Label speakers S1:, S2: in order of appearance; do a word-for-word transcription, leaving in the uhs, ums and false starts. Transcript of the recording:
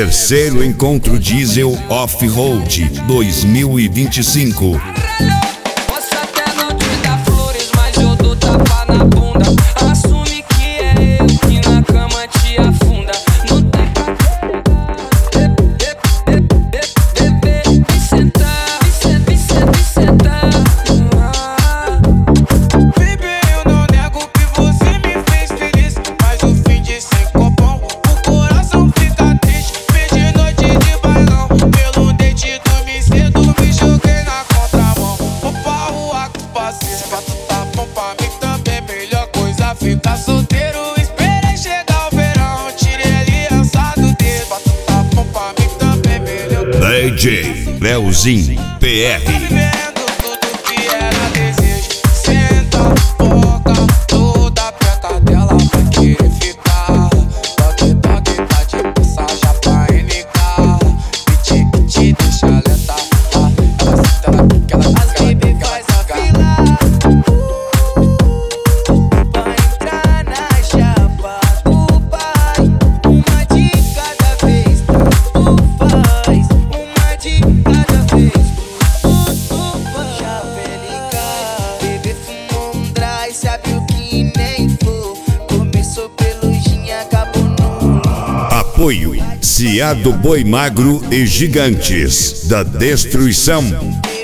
S1: Terceiro Encontro Diesel Off-Road dois mil e vinte e cinco.
S2: Posso até não te dar flores, mas eu dou tapa na bunda. Assume que é eu que na cama te afunda. Não tem pra me sentar, me sentar, me sentar, me sentar.
S3: Baby, eu não nego que você me fez feliz, mas o fim de cinco bom, o coração fica triste. Fez de noite de bailão, pelo dente dormi cedo, me joguei na contramão. Vou pra rua com os parceiros, pra tu tá bom pra mim também. Melhor coisa ficar solteiro, esperei chegar o verão, tirei aliança do dedo. Pra tu tá bom pra mim também, melhor coisa.
S1: D J Leozinho P R.
S3: Vivendo tudo que era desejo. Senta, boca, toda a preta dela vai querer ficar. Toque, toque, tá de passagem pra N K. Piti, piti, deixa lenta. Ela senta, ela quica, ela quica, ela quica, ela quica.
S2: Vai entrar na chapa do pai. Uma de cada vez, tu faz. Uma de cada vez, tu faz. Chapelica, bebê fumou um dry, sabe o que nem for. Começou pelujinha, acabou no.
S1: Apoio Ciado Boi Magro e Gigantes da Destruição.